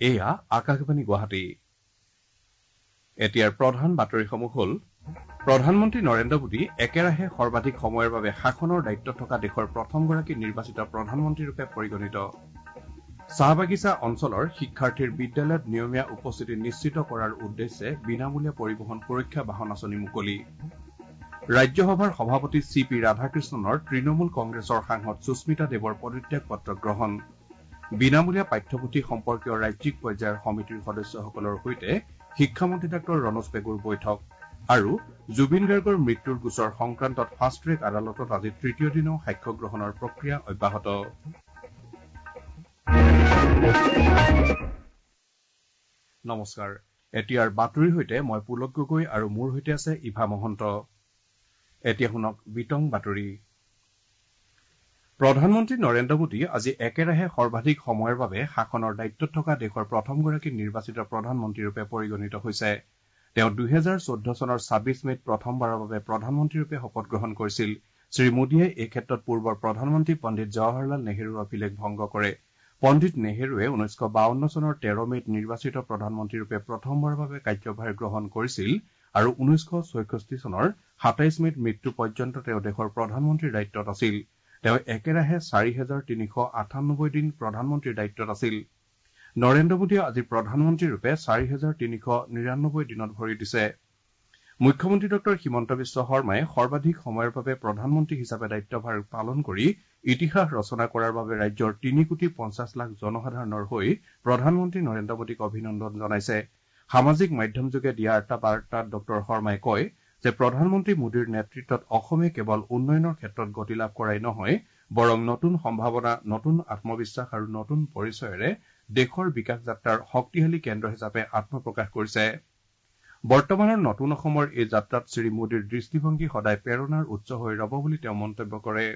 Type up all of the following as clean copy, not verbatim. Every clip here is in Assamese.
এয়া আকাশবাণী গুৱাহাটী। এতিয়াৰ প্ৰধান বাতৰিসমূহ হ'ল প্ৰধানমন্ত্ৰী নৰেন্দ্ৰ মোদী একেৰাহে সৰ্বাধিক সময়ৰ বাবে শাসনৰ দায়িত্বত থকা দেশৰ প্ৰথমগৰাকী নিৰ্বাচিত প্ৰধানমন্ত্ৰীৰূপে পৰিগণিত। চাহ বাগিচা অঞ্চলৰ শিক্ষাৰ্থীৰ বিদ্যালয়ত নিয়মীয়া উপস্থিতি নিশ্চিত কৰাৰ উদ্দেশ্যে বিনামূলীয়া পৰিবহন সুৰক্ষা বাহন আঁচনি মুকলি। ৰাজ্যসভাৰ সভাপতি চি পি ৰাধাকৃষ্ণনৰ তৃণমূল কংগ্ৰেছৰ সাংসদ সুস্মিতা দেৱৰ পদত্যাগ পত্ৰ গ্ৰহণ। বিনামূলীয়া পাঠ্যপুথি সম্পৰ্কীয় ৰাজ্যিক পৰ্যায়ৰ সমিতিৰ সদস্যসকলৰ সৈতে শিক্ষামন্ত্ৰী ডাঃ ৰণোজ পেগুৰ বৈঠক। আৰু জুবিন গাৰ্গৰ মৃত্যুৰ গোচৰ সংক্ৰান্তত ফাষ্ট ট্ৰেক আদালতত আজি তৃতীয় দিনাও সাক্ষ্য গ্ৰহণৰ প্ৰক্ৰিয়া অব্যাহত। নমস্কাৰ। এতিয়াৰ বাতৰিৰ সৈতে মই পুলক গগৈ আৰু মোৰ সৈতে আছে ইভা মহন্ত। এতিয়া শুনক বিতং বাতৰি। প্ৰধানমন্ত্ৰী নৰেন্দ্ৰ মোদী আজি একেৰাহে সৰ্বাধিক সময়ৰ বাবে শাসনৰ দায়িত্বত থকা দেশৰ প্ৰথমগৰাকী নিৰ্বাচিত প্ৰধানমন্ত্ৰীৰূপে পৰিগণিত হৈছে। তেওঁ 2014 চনৰ 26 মেত প্ৰথমবাৰৰ বাবে প্ৰধানমন্ত্ৰীৰূপে শপত গ্ৰহণ কৰিছিল। শ্ৰীমোদীয়ে এই ক্ষেত্ৰত পূৰ্বৰ প্ৰধানমন্ত্ৰী পণ্ডিত জৱাহৰলাল নেহৰুৰ অভিলেখ ভংগ কৰে। পণ্ডিত নেহৰুৱে 1952 চনৰ 13 মেত নিৰ্বাচিত প্ৰধানমন্ত্ৰীৰূপে প্ৰথমবাৰৰ বাবে কাৰ্যভাৰ গ্ৰহণ কৰিছিল আৰু 1966 চনৰ 27 মেত মৃত্যু পৰ্যন্ত তেওঁ দেশৰ প্ৰধানমন্ত্ৰীৰ দায়িত্বত আছিল। তেওঁ একেৰাহে 4398 দিন প্ৰধানমন্ত্ৰীৰ দায়িত্বত আছিল। নৰেন্দ্ৰ মোদীয়ে আজি প্ৰধানমন্ত্ৰীৰূপে 4399 দিনত ভৰি দিছে। মুখ্যমন্ত্ৰী ডঃ হিমন্ত বিশ্ব শৰ্মাই সৰ্বাধিক সময়ৰ বাবে প্ৰধানমন্ত্ৰী হিচাপে দায়িত্বভাৰ পালন কৰি ইতিহাস ৰচনা কৰাৰ বাবে ৰাজ্যৰ 3,50,00,000 জনসাধাৰণৰ হৈ প্ৰধানমন্ত্ৰী নৰেন্দ্ৰ মোদীক অভিনন্দন জনাইছে। সামাজিক মাধ্যমযোগে দিয়া এটা বাৰ্তাত ডঃ শৰ্মাই কয় যে প্ৰধানমন্ত্ৰী মোদীৰ নেতৃত্বত অসমে কেৱল উন্নয়নৰ ক্ষেত্ৰত গতি লাভ কৰাই নহয়, বৰং নতুন সম্ভাৱনা, নতুন আত্মবিশ্বাস আৰু নতুন পৰিচয়েৰে দেশৰ বিকাশ যাত্ৰাৰ শক্তিশালী কেন্দ্ৰ হিচাপে আত্মপ্ৰকাশ কৰিছে। বৰ্তমানৰ নতুন অসমৰ এই যাত্ৰাত শ্ৰীমোদীৰ দৃষ্টিভংগী সদায় প্ৰেৰণাৰ উৎস হৈ ৰব বুলি তেওঁ মন্তব্য কৰে।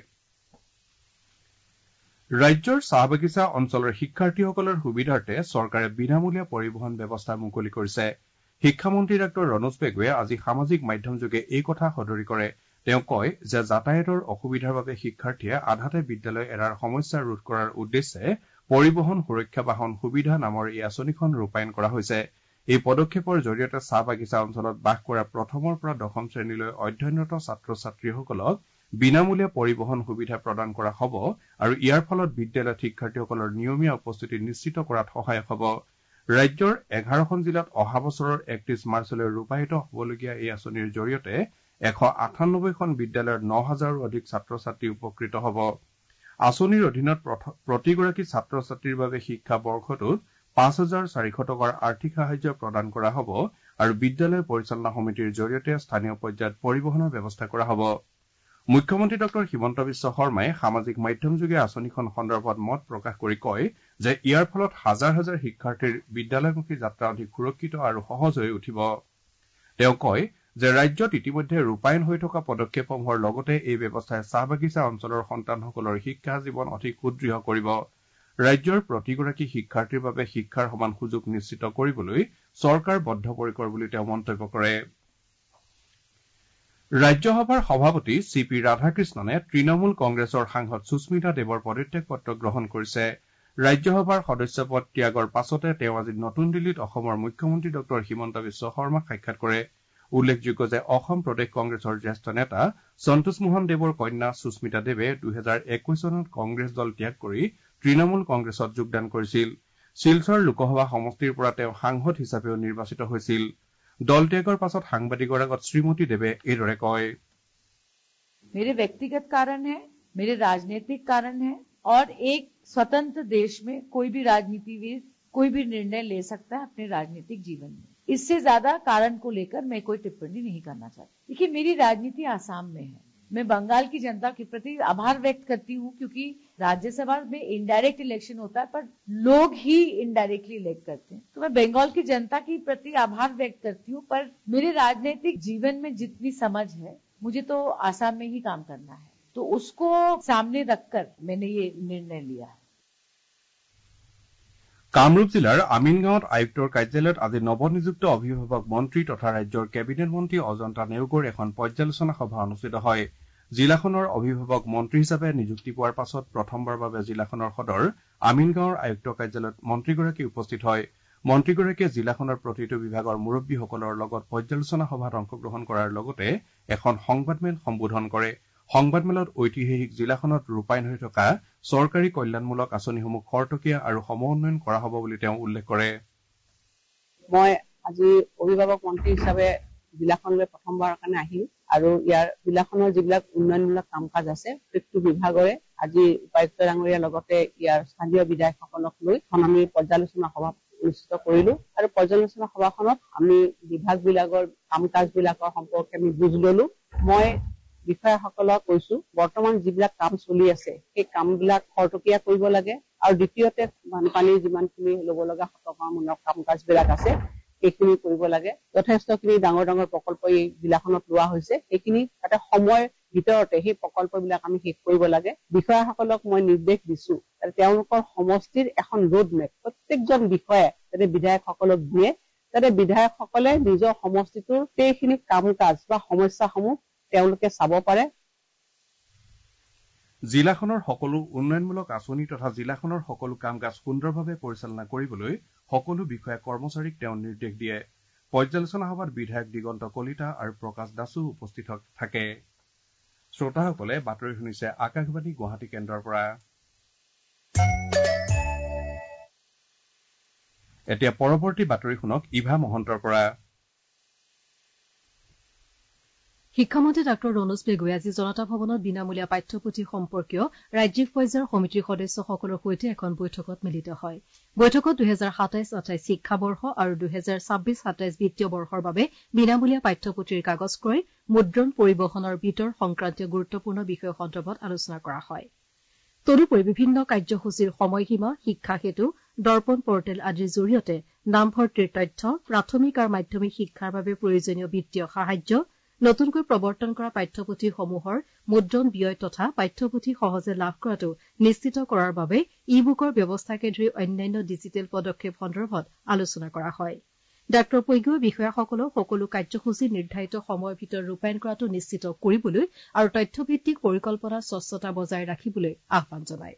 ৰাজ্যৰ চাহ বাগিচা অঞ্চলৰ শিক্ষাৰ্থীসকলৰ সুবিধাৰ্থে চৰকাৰে বিনামূলীয়া পৰিবহন ব্যৱস্থা মুকলি কৰিছে। শিক্ষামন্ত্ৰী ডাঃ ৰণোজ পেগুৱে আজি সামাজিক মাধ্যমযোগে এই কথা সদৰি কৰে। তেওঁ কয় যে যাতায়াতৰ অসুবিধাৰ বাবে শিক্ষাৰ্থীয়ে আধাতে বিদ্যালয় এৰাৰ সমস্যা ৰোধ কৰাৰ উদ্দেশ্যে পৰিবহন সুৰক্ষা বাহন সুবিধা নামৰ এই আঁচনিখন ৰূপায়ণ কৰা হৈছে। এই পদক্ষেপৰ জৰিয়তে চাহ বাগিচা অঞ্চলত বাস কৰা প্ৰথমৰ পৰা দশম শ্ৰেণীলৈ অধ্যয়নৰত ছাত্ৰ ছাত্ৰীসকলক বিনামূলীয়া পৰিবহন সুবিধা প্ৰদান কৰা হ'ব আৰু ইয়াৰ ফলত বিদ্যালয়ত শিক্ষাৰ্থীসকলৰ নিয়মীয়া উপস্থিতি নিশ্চিত কৰাত সহায়ক হ'ব। ৰাজ্যৰ 11খন জিলাত অহা বছৰৰ 31 মাৰ্চলৈ ৰূপায়িত হ'বলগীয়া এই আঁচনিৰ জৰিয়তে 198খন বিদ্যালয়ৰ 9,000ৰো অধিক ছাত্ৰ ছাত্ৰী উপকৃত হ'ব। আঁচনিৰ অধীনত প্ৰতিগৰাকী ছাত্ৰ ছাত্ৰীৰ বাবে শিক্ষা বৰ্ষটোত 5,400 টকাৰ আৰ্থিক সাহায্য প্ৰদান কৰা হ'ব আৰু বিদ্যালয় পৰিচালনা সমিতিৰ জৰিয়তে স্থানীয় পৰ্যায়ত পৰিবহনৰ ব্যৱস্থা কৰা হ'ব। মুখ্যমন্ত্ৰী ডঃ হিমন্ত বিশ্ব শৰ্মাই সামাজিক মাধ্যমযোগে আঁচনিখন সন্দৰ্ভত মত প্ৰকাশ কৰি কয় যে ইয়াৰ ফলত হাজাৰ হাজাৰ শিক্ষাৰ্থীৰ বিদ্যালয়মুখী যাত্ৰা অধিক সুৰক্ষিত আৰু সহজ হৈ উঠিব। তেওঁ কয় যে ৰাজ্যত ইতিমধ্যে ৰূপায়ণ হৈ থকা পদক্ষেপসমূহৰ লগতে এই ব্যৱস্থাই চাহ বাগিচা অঞ্চলৰ সন্তানসকলৰ শিক্ষা জীৱন অধিক সুদৃঢ় কৰিব। ৰাজ্যৰ প্ৰতিগৰাকী শিক্ষাৰ্থীৰ বাবে শিক্ষাৰ সমান সুযোগ নিশ্চিত কৰিবলৈ চৰকাৰ বদ্ধপৰিকৰ বুলি তেওঁ মন্তব্য কৰে। ৰাজ্যসভাৰ সভাপতি চি পি ৰাধাকৃষ্ণনে তৃণমূল কংগ্ৰেছৰ সাংসদ সুস্মিতা দেৱৰ পদত্যাগ পত্ৰ গ্ৰহণ কৰিছে। ৰাজ্যসভাৰ সদস্যপদ ত্যাগৰ পাছতে তেওঁ আজি নতুন দিল্লীত অসমৰ মুখ্যমন্ত্ৰী ডঃ হিমন্ত বিশ্ব শৰ্মাক সাক্ষাৎ কৰে। উল্লেখযোগ্য যে অসম প্ৰদেশ কংগ্ৰেছৰ জ্যেষ্ঠ নেতা সন্তোষ মোহন দেৱৰ কন্যা সুস্মিতা দেৱে 2021 চনত কংগ্ৰেছ দল ত্যাগ কৰি তৃণমূল কংগ্ৰেছত যোগদান কৰিছিল। শিলচৰ লোকসভা সমষ্টিৰ পৰা তেওঁ সাংসদ হিচাপেও নিৰ্বাচিত হৈছিল। দল ত্যাগৰ পাছত সাংবাদিকৰ আগত শ্ৰীমতী দেৱে এইদৰে কয়, मेरे व्यक्तिगत कारण है, मेरे राजनीतिक कारण है और एक स्वतंत्र देश में कोई भी राजनीतिविद कोई भी निर्णय ले सकता है अपने राजनीतिक जीवन में। इससे ज्यादा कारण को लेकर मैं कोई टिप्पणी नहीं करना चाहती। देखिए, मेरी राजनीति आसाम में है। मैं बंगाल की जनता के प्रति आभार व्यक्त करती हूँ क्योंकि राज्यसभा में इनडायरेक्ट इलेक्शन होता है पर लोग ही इनडायरेक्टली इलेक्ट करते हैं। तो मैं बंगाल की जनता के प्रति आभार व्यक्त करती हूँ, पर मेरे राजनीतिक जीवन में जितनी समझ है मुझे तो आसाम में ही काम करना है, तो उसको सामने रखकर मैंने ये निर्णय लिया है। কামৰূপ জিলাৰ আমিনগাঁৱত আয়ুক্তৰ কাৰ্যালয়ত আজি নৱনিযুক্ত অভিভাৱক মন্ত্ৰী তথা ৰাজ্যৰ কেবিনেট মন্ত্ৰী অজন্তা নেওগৰ এখন পৰ্যালোচনা সভা অনুষ্ঠিত হয়। জিলাখনৰ অভিভাৱক মন্ত্ৰী হিচাপে নিযুক্তি পোৱাৰ পাছত প্ৰথমবাৰৰ বাবে জিলাখনৰ সদৰ আমিনগাঁৱৰ আয়ুক্ত কাৰ্যালয়ত মন্ত্ৰীগৰাকী উপস্থিত হয়। মন্ত্ৰীগৰাকীয়ে জিলাখনৰ প্ৰতিটো বিভাগৰ মুৰব্বীসকলৰ লগত পৰ্যালোচনা সভাত অংশগ্ৰহণ কৰাৰ লগতে এখন সংবাদমেল সম্বোধন কৰে। সংবাদমেলত ঐতিহাসিক জিলাখনত ৰূপায়ণ হৈ থকা চৰকাৰী কল্যাণমূলক আঁচনিসমূহ খৰতকীয়া আৰু সমন্বয়ন কৰা হ'ব বুলি তেওঁ উল্লেখ কৰে। মই আজি অভিভাৱক মন্ত্ৰী হিচাপে জিলাখনলৈ প্ৰথমবাৰৰ কাৰণে আহিম আৰু ইয়াৰ জিলাখনৰ যিবিলাক উন্নয়নমূলক কাম কাজ আছে প্ৰত্যেকটো বিভাগৰে আজি উপায়ুক্ত ডাঙৰীয়াৰ লগতে ইয়াৰ স্থানীয় বিধায়কসকলক লৈ আমি পৰ্যালোচনা সভা অনুষ্ঠিত কৰিলো আৰু পৰ্যালোচনা সভাখনত আমি বিভাগবিলাকৰ কাম কাজবিলাকৰ সম্পৰ্কে আমি বুজ ললো। মই বিষয়াসকলক কৈছো বৰ্তমান যিবিলাক কাম চলি আছে সেই কামবিলাক খৰতকীয়া কৰিব লাগে আৰু দ্বিতীয়তে বানপানীৰ যিমানখিনি ল'ব লগা সতৰ্কতামূলক কাম কাজবিলাক আছে সেইখিনি কৰিব লাগে। যথেষ্টখিনি ডাঙৰ ডাঙৰ প্ৰকল্প এই জিলাখনত লোৱা হৈছে, সেইখিনি এটা সময়ৰ ভিতৰতে সেই প্ৰকল্পবিলাক আমি শেষ কৰিব লাগে। বিষয়াসকলক মই নিৰ্দেশ দিছো তেওঁলোকৰ সমষ্টিৰ এখন ৰোড মেপ প্ৰত্যেকজন বিষয়াই যাতে বিধায়কসকলক দিয়ে, যাতে বিধায়কসকলে নিজৰ সমষ্টিটোৰ সেইখিনি কাম কাজ বা সমস্যাসমূহ তেওঁলোকে চাব পাৰে। জিলাখনৰ সকলো উন্নয়নমূলক আঁচনি তথা জিলাখনৰ সকলো কাম কাজ সুন্দৰভাৱে পৰিচালনা কৰিবলৈ সকলো বিষয়া কৰ্মচাৰীক তেওঁ নিৰ্দেশ দিয়ে। পৰ্যালোচনা সভাত বিধায়ক দিগন্ত কলিতা আৰু প্ৰকাশ দাসো উপস্থিত থাকে। শ্ৰোতাসকলে বাতৰি শুনিছে আকাশবাণী গুৱাহাটী কেন্দ্ৰৰ পৰা। এতিয়া পৰৱৰ্তী বাতৰি শুনক ইভা মহন্তৰ পৰা। শিক্ষামন্ত্ৰী ডাঃ ৰণোজ পেগুৱে আজি জনতা ভৱনত বিনামূলীয়া পাঠ্যপুথি সম্পৰ্কীয় ৰাজ্যিক পৰ্যায়ৰ সমিতিৰ সদস্যসকলৰ সৈতে এখন বৈঠকত মিলিত হয়। বৈঠকত 2027-28 শিক্ষাবৰ্ষ আৰু 2026-27 বিত্তীয় বৰ্ষৰ বাবে বিনামূলীয়া পাঠ্যপুথিৰ কাগজ ক্ৰয়, মুদ্ৰণ, পৰিবহণৰ বিতৰ সংক্ৰান্তীয় গুৰুত্বপূৰ্ণ বিষয় সন্দৰ্ভত আলোচনা কৰা হয়। তদুপৰি বিভিন্ন কাৰ্যসূচীৰ সময়সীমা, শিক্ষা সেতু, দৰ্পণ পৰ্টেল আদিৰ জৰিয়তে নামভৰ্তিৰ তথ্য, প্ৰাথমিক আৰু মাধ্যমিক শিক্ষাৰ বাবে প্ৰয়োজনীয় বিত্তীয় সাহায্য, নতুনকৈ প্ৰৱৰ্তন কৰা পাঠ্যপুথিসমূহৰ মুদ্ৰণ ব্যয় তথা পাঠ্যপুথি সহজে লাভ কৰাটো নিশ্চিত কৰাৰ বাবে ই বুকৰ ব্যৱস্থাকে ধৰি অন্যান্য ডিজিটেল পদক্ষেপ সন্দৰ্ভত আলোচনা কৰা হয়। ডাঃ পেগুৱে বিষয়াসকলক সকলো কাৰ্যসূচী নিৰ্ধাৰিত সময়ৰ ভিতৰত ৰূপায়ণ কৰাটো নিশ্চিত কৰিবলৈ আৰু তথ্যভিত্তিক পৰিকল্পনাৰ স্বচ্ছতা বজাই ৰাখিবলৈ আহ্বান জনায়।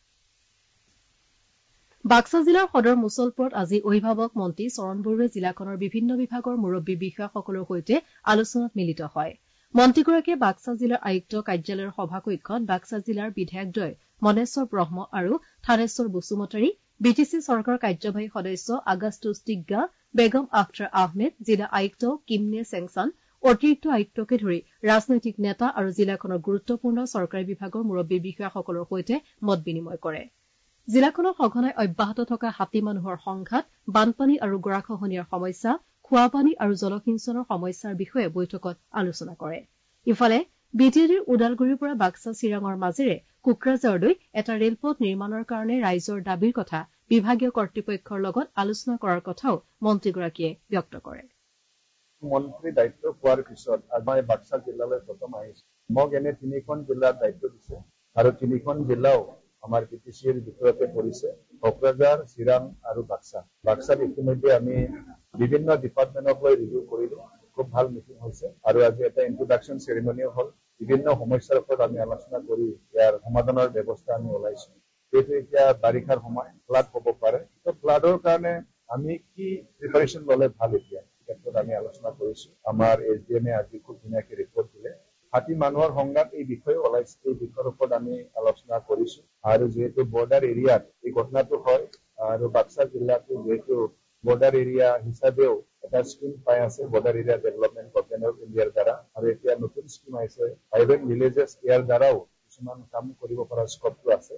বাক্সা জিলাৰ সদৰ মুছলপুৰত আজি অভিভাৱক মন্ত্ৰী চৰণ বড়োৱে জিলাখনৰ বিভিন্ন বিভাগৰ মুৰব্বী বিষয়াসকলৰ সৈতে আলোচনাত মিলিত হয়। মন্ত্ৰীগৰাকীয়ে বাক্সা জিলাৰ আয়ুক্ত কাৰ্যালয়ৰ সভাকক্ষত বাক্সা জিলাৰ বিধায়কদ্বয় মনেশ্বৰ ব্ৰহ্ম আৰু থানেশ্বৰ বসুমতাৰী, বিটিচি চৰকাৰৰ কাৰ্যবাহী সদস্য আগাস্তুছ টিগ্গা, বেগম আখতাৰ আহমেদ, জিলা আয়ুক্ত কিমনে চেংচান, অতিৰিক্ত আয়ুক্তকে ধৰি ৰাজনৈতিক নেতা আৰু জিলাখনৰ গুৰুত্বপূৰ্ণ চৰকাৰী বিভাগৰ মুৰব্বী বিষয়াসকলৰ সৈতে মত বিনিময় কৰে। জিলাখনত সঘনাই অব্যাহত থকা হাতী মানুহৰ সংঘাত, বানপানী আৰু গৰাখহনীয়াৰ সমস্যা, খোৱাপানী আৰু জলসিঞ্চনৰ সমস্যাৰ বিষয়ে বৈঠকত আলোচনা কৰে। ইফালে বিটিএডিৰ ওদালগুৰিৰ পৰা বাক্সা চিৰাঙৰ মাজেৰে কোকৰাঝাৰলৈ এটা ৰেলপথ নিৰ্মাণৰ কাৰণে ৰাইজৰ দাবীৰ কথা বিভাগীয় কৰ্তৃপক্ষৰ লগত আলোচনা কৰাৰ কথাও মন্ত্ৰীগৰাকীয়ে ব্যক্ত কৰে। মন্ত্ৰী দায়িত্ব পোৱাৰ পিছত মই বাক্সা জিলালৈ প্ৰথম আহিছোঁ। মোক এনে 3খন জিলাৰ দায়িত্ব দিছে আৰু 3খন জিলাও আমাৰ বিটিচিৰ ভিতৰতে পৰিছে, কোকৰাঝাৰ, চিৰাং আৰু বাক্সা। বাক্সাত ইতিমধ্যে আমি বিভিন্ন ডিপাৰ্টমেণ্টক লৈ ৰিভিউ কৰিলোঁ। খুব ভাল মিটিং হৈছে আৰু আজি এটা ইন্ট্ৰডাকশ্যন চেৰিমনিও হ'ল। বিভিন্ন সমস্যাৰ ওপৰত আমি আলোচনা কৰি ইয়াৰ সমাধানৰ ব্যৱস্থা আমি ওলাইছোঁ। যিহেতু এতিয়া বাৰিষাৰ সময়, ফ্লাড হ'ব পাৰে। ফ্লাডৰ কাৰণে আমি কি প্ৰিপাৰেশ্যন ল'লে ভাল এতিয়া ক্ষেত্ৰত আমি আলোচনা কৰিছোঁ। আমাৰ SDMে আজি খুব ধুনীয়াকৈ ৰিপৰ্ট দিলে। হাতী মানুহৰ সংঘাত এই বিষয়ে ওলাইছে, এই বিষয়ৰ ওপৰত আমি আলোচনা কৰিছোঁ। আৰু যিহেতু বৰ্ডাৰ এৰিয়াত এই ঘটনাটো হয় আৰু বাক্সা জিলাটো যিহেতু বৰ্ডাৰ এৰিয়া হিচাপেও এটা স্কিম পাই আছে border area development government of ইণ্ডিয়াৰ দ্বাৰা, আৰু এতিয়া নতুন স্কিম আহিছে ভাইব্ৰেণ্ট ভিলেজেছ ইয়াৰ দ্বাৰাও কিছুমান কাম কৰিব পৰা স্কপটো আছে।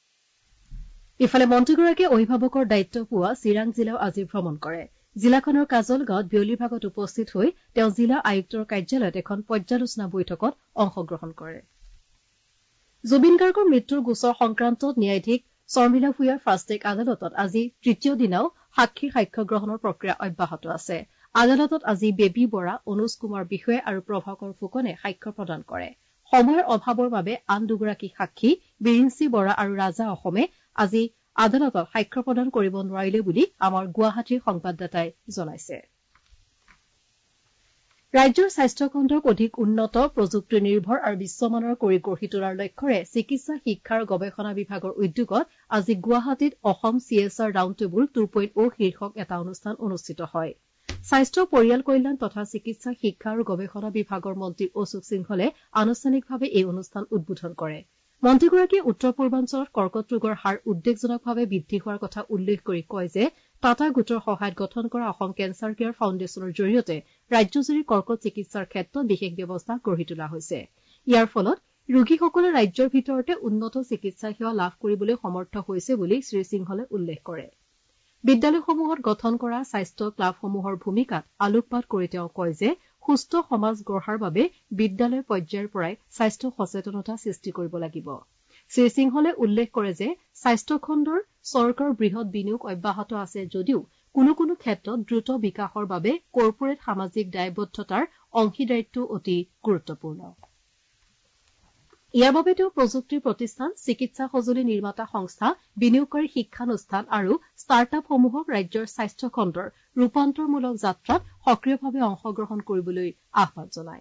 ইফালে মন্ত্ৰীগৰাকীয়ে অভিভাৱকৰ দায়িত্ব পোৱা চিৰাং জিলাও আজি ভ্ৰমণ কৰে। জিলাখনৰ কাজল গাঁৱত বিয়লিৰ ভাগত উপস্থিত হৈ তেওঁ জিলা আয়ুক্তৰ কাৰ্যালয়ত এখন পৰ্যালোচনা বৈঠকত অংশগ্ৰহণ কৰে। জুবিন গাৰ্গৰ মৃত্যুৰ গোচৰ সংক্ৰান্তত ন্যায়াধীশ শৰ্মিলা ভূঞাৰ ফাষ্টেগ আদালতত আজি তৃতীয় দিনাও সাক্ষীৰ সাক্ষ্য গ্ৰহণৰ প্ৰক্ৰিয়া অব্যাহত আছে। আদালতত আজি বেবী বৰা, অনুজ কুমাৰ বিষয়া আৰু প্ৰভাকৰ ফুকনে সাক্ষ্য প্ৰদান কৰে। সময়ৰ অভাৱৰ বাবে আন দুগৰাকী সাক্ষী বিৰিঞ্চি বৰা আৰু ৰাজা অসমে আজি আদালতত সাক্ষ্য প্ৰদান কৰিব নোৱাৰিলে বুলি আমাৰ গুৱাহাটীৰ সংবাদদাতাই জনাইছে। ৰাজ্যৰ স্বাস্থ্য খণ্ডক অধিক উন্নত প্ৰযুক্তি নিৰ্ভৰ আৰু বিশ্বমানৰ কৰি গঢ়ি তোলাৰ লক্ষ্যৰে চিকিৎসা শিক্ষা আৰু গৱেষণা বিভাগৰ উদ্যোগত আজি গুৱাহাটীত অসম CSR ৰাউণ্ড টেবুল 2.0 শীৰ্ষক এটা অনুষ্ঠান অনুষ্ঠিত হয়। স্বাস্থ্য পৰিয়াল কল্যাণ তথা চিকিৎসা শিক্ষা আৰু গৱেষণা বিভাগৰ মন্ত্ৰী অশোক সিংহলে আনুষ্ঠানিকভাৱে এই অনুষ্ঠান উদ্বোধন কৰে। মন্ত্ৰীগৰাকীয়ে উত্তৰ পূৰ্বাঞ্চলত কৰ্কট ৰোগৰ হাৰ উদ্বেগজনকভাৱে বৃদ্ধি হোৱাৰ কথা উল্লেখ কৰি কয় যে টাটা গোটৰ সহায়ত গঠন কৰা অসম কেঞ্চাৰ কেয়াৰ ফাউণ্ডেশ্যনৰ জৰিয়তে ৰাজ্যজুৰি কৰ্কট চিকিৎসাৰ ক্ষেত্ৰত বিশেষ ব্যৱস্থা গঢ়ি তোলা হৈছে। ইয়াৰ ফলত ৰোগীসকলে ৰাজ্যৰ ভিতৰতে উন্নত চিকিৎসা সেৱা লাভ কৰিবলৈ সমৰ্থ হৈছে বুলি শ্ৰীসিংহলে উল্লেখ কৰে। বিদ্যালয়সমূহত গঠন কৰা স্বাস্থ্য ক্লাবসমূহৰ ভূমিকাত আলোকপাত কৰি তেওঁ কয় যে সুস্থ সমাজ গঢ়াৰ বাবে বিদ্যালয় পৰ্যায়ৰ পৰাই স্বাস্থ্য সচেতনতা সৃষ্টি কৰিব লাগিব। শ্ৰীসিংহলে উল্লেখ কৰে যে স্বাস্থ্য খণ্ডৰ চৰকাৰৰ বৃহৎ বিনিয়োগ অব্যাহত আছে যদিও কোনো কোনো ক্ষেত্ৰত দ্ৰুত বিকাশৰ বাবে কৰ্পোৰেট সামাজিক দায়বদ্ধতাৰ অংশীদাৰিত্ব অতি গুৰুত্বপূৰ্ণ। ইয়াৰ বাবে তেওঁ প্ৰযুক্তিৰ প্ৰতিষ্ঠান চিকিৎসা সঁজুলি নিৰ্মাতা সংস্থা বিনিয়োগকাৰী শিক্ষানুষ্ঠান আৰু ষ্টাৰ্টআপসমূহক ৰাজ্যৰ স্বাস্থ্য খণ্ডৰ ৰূপান্তৰমূলক যাত্ৰাত সক্ৰিয়ভাৱে অংশগ্ৰহণ কৰিবলৈ আহ্বান জনায়।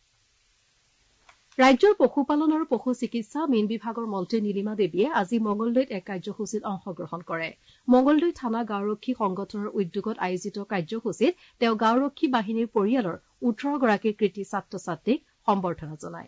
ৰাজ্যৰ পশুপালন আৰু পশু চিকিৎসা মীন বিভাগৰ মন্ত্ৰী নীলিমা দেৱীয়ে আজি মঙলদৈত এক কাৰ্যসূচীত অংশগ্ৰহণ কৰে। মঙলদৈ থানা গাঁওৰক্ষী সংগঠনৰ উদ্যোগত আয়োজিত কাৰ্যসূচীত তেওঁ গাঁওৰক্ষী বাহিনীৰ পৰিয়ালৰ 18 গৰাকী কৃতি ছাত্ৰ ছাত্ৰীক সম্বৰ্ধনা জনায়।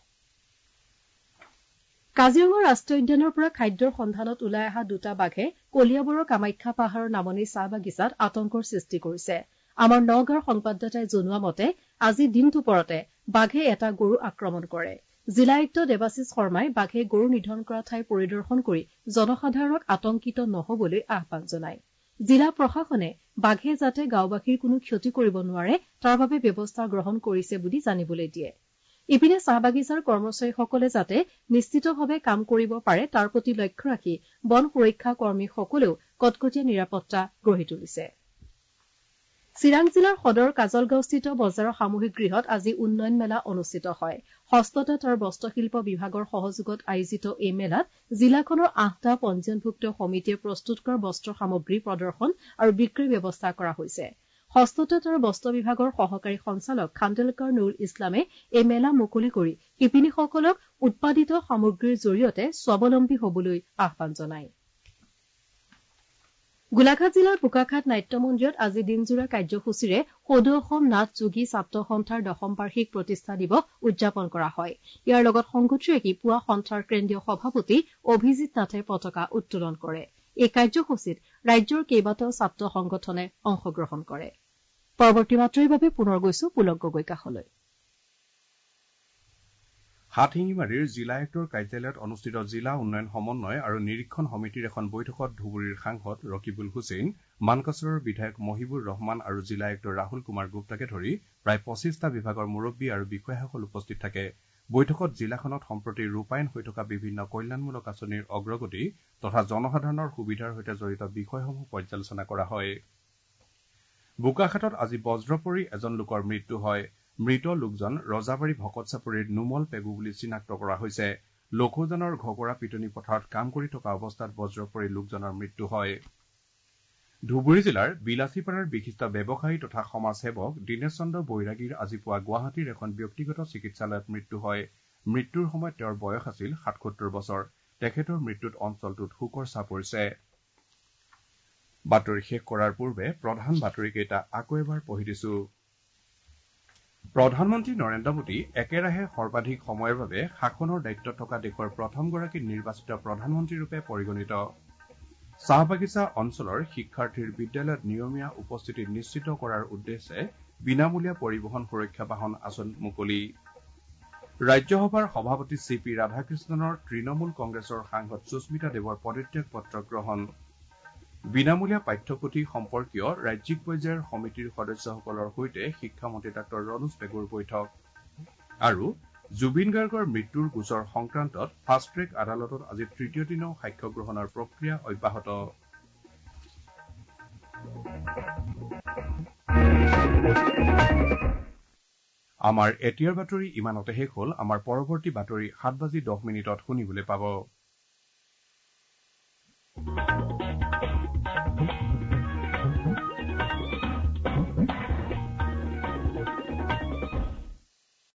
কাজিৰঙা ৰাষ্ট্ৰীয় উদ্যানৰ পৰা খাদ্যৰ সন্ধানত ওলাই অহা দুটা বাঘে কলিয়াবৰৰ কামাখ্যা পাহাৰৰ নামনি চাহ বাগিচাত আতংকৰ সৃষ্টি কৰিছে। আমাৰ নগাঁৱৰ সংবাদদাতাই জনোৱা মতে আজি দিন দুপৰতে বাঘে এটা গৰু আক্ৰমণ কৰে। জিলা আয়ুক্ত দেৱাশিষ শৰ্মাই বাঘে গৰু নিধন কৰা ঠাই পৰিদৰ্শন কৰি জনসাধাৰণক আতংকিত নহবলৈ আহ্বান জনায়। জিলা প্ৰশাসনে বাঘে যাতে গাঁওবাসীৰ কোনো ক্ষতি কৰিব নোৱাৰে তাৰ বাবে ব্যৱস্থা গ্ৰহণ কৰিছে বুলি জানিবলৈ দিয়ে। ইপিনে চাহ বাগিচাৰ কৰ্মচাৰীসকলে যাতে নিশ্চিতভাৱে কাম কৰিব পাৰে তাৰ প্ৰতি লক্ষ্য ৰাখি বন সুৰক্ষা কৰ্মীসকলেও কটকটীয়া নিৰাপত্তা গঢ়ি তুলিছে। চিৰাং জিলাৰ সদৰ কাজলগাঁওস্থিত বজাৰৰ সামূহিক গৃহত আজি উন্নয়ন মেলা অনুষ্ঠিত হয়। হস্ততাঁত আৰু বস্ত্ৰশিল্প বিভাগৰ সহযোগত আয়োজিত এই মেলাত জিলাখনৰ 8টা পঞ্জীয়নভুক্ত সমিতিয়ে প্ৰস্তুত কৰা বস্ত্ৰ সামগ্ৰী প্ৰদৰ্শন আৰু বিক্ৰীৰ ব্যৱস্থা কৰা হৈছে। হস্ততাঁত আৰু বস্ত্ৰ বিভাগৰ সহকাৰী সঞ্চালক খাণ্ডেলকাৰ নুৰুল ইছলামে এই মেলা মুকলি কৰি শিপিনীসকলক উৎপাদিত সামগ্ৰীৰ জৰিয়তে স্বাৱলম্বী হবলৈ আহ্বান জনায়। গোলাঘাট জিলাৰ বোকাখাত নাট্য মন্দিৰত আজি দিনজোৰা কাৰ্যসূচীৰে সদৌ অসম নাট যোগী ছাত্ৰ সন্থাৰ 10ম বাৰ্ষিক প্ৰতিষ্ঠা দিৱস উদযাপন কৰা হয়। ইয়াৰ লগত সংগতি ৰাখি পুৱা সন্থাৰ কেন্দ্ৰীয় সভাপতি অভিজিত নাথে পতাকা উত্তোলন কৰে। এই কাৰ্যসূচীত ৰাজ্যৰ কেইবাটাও ছাত্ৰ সংগঠনে অংশগ্ৰহণ কৰে। পৰৱৰ্তী বাতৰিৰ বাবে পুনৰ গৈছো পুলক গগৈ কাষলৈ। হাতশিঙিমাৰীৰ জিলা আয়ুক্তৰ কাৰ্যালয়ত অনুষ্ঠিত জিলা উন্নয়ন সমন্বয় আৰু নিৰীক্ষণ সমিতিৰ এখন বৈঠকত ধুবুৰীৰ সাংসদ ৰকিবুল হুছেইন, মানকাছৰৰ বিধায়ক মহিবুৰ ৰহমান আৰু জিলা আয়ুক্ত ৰাহুল কুমাৰ গুপ্তাকে ধৰি প্ৰায় 25টা বিভাগৰ মুৰব্বী আৰু বিষয়াসকল উপস্থিত থাকে। বৈঠকত জিলাখনত সম্প্ৰতি ৰূপায়ণ হৈ থকা বিভিন্ন কল্যাণমূলক আঁচনিৰ অগ্ৰগতি তথা জনসাধাৰণৰ সুবিধাৰ সৈতে জড়িত বিষয়সমূহ পৰ্যালোচনা কৰা হয়। বোকাখাতত আজি বজ্ৰ পৰি এজন লোকৰ মৃত্যু হয়। মৃত লোকজন ৰজাবাৰী ভকত চাপৰিৰ নুমল পেগু বুলি চিনাক্ত কৰা হৈছে। লখৌজানৰ ঘগৰা পিটনি পথাৰত কাম কৰি থকা অৱস্থাত বজ্ৰ পৰি লোকজনৰ মৃত্যু হয়। ধুবুৰী জিলাৰ বিলাচীপাৰাৰ বিশিষ্ট ব্যৱসায়ী তথা সমাজসেৱক দীনেশ চন্দ্ৰ বৈৰাগীৰ আজি পুৱা গুৱাহাটীৰ এখন ব্যক্তিগত চিকিৎসালয়ত মৃত্যু হয়। মৃত্যুৰ সময়ত তেওঁৰ বয়স আছিল ৭৭ বছৰ। তেখেতৰ মৃত্যুত অঞ্চলটোত শোকৰ ছাপ পৰিছে। বাতৰি শেষ কৰাৰ পূৰ্বে প্ৰধান বাতৰিকেইটা আকৌ এবাৰ পঢ়ি দিছো। প্ৰধানমন্ত্ৰী নৰেন্দ্ৰ মোদী একেৰাহে সৰ্বাধিক সময়ৰ বাবে শাসনৰ দায়িত্বত থকা দেশৰ প্ৰথমগৰাকী নিৰ্বাচিত প্ৰধানমন্ত্ৰীৰূপে পৰিগণিত। চাহ বাগিচা অঞ্চলৰ শিক্ষাৰ্থীৰ বিদ্যালয়ত নিয়মীয়া উপস্থিতি নিশ্চিত কৰাৰ উদ্দেশ্যে বিনামূলীয়া পৰিবহন সুৰক্ষা বাহন আঁচনি মুকলি। ৰাজ্যসভাৰ সভাপতি CP ৰাধাকৃষ্ণনৰ তৃণমূল কংগ্ৰেছৰ সাংসদ সুস্মিতা দেৱৰ পদত্যাগ পত্ৰ গ্ৰহণ। বিনামূলীয়া পাঠ্যপুথি সম্পৰ্কীয় ৰাজ্যিক পৰ্যায়ৰ সমিতিৰ সদস্যসকলৰ সৈতে শিক্ষামন্ত্ৰী ডাঃ ৰণোজ পেগুৰ বৈঠক। আৰু জুবিন গাৰ্গৰ মৃত্যুৰ গোচৰ সংক্ৰান্তত ফাষ্ট ট্ৰেক আদালতত আজি তৃতীয় দিনাও সাক্ষ্য গ্ৰহণৰ প্ৰক্ৰিয়া অব্যাহত। আমাৰ এতিয়াৰ বাতৰি ইমানতে শেষ হ'ল। আমাৰ পৰৱৰ্তী বাতৰি 7:10 শুনিবলৈ পাব।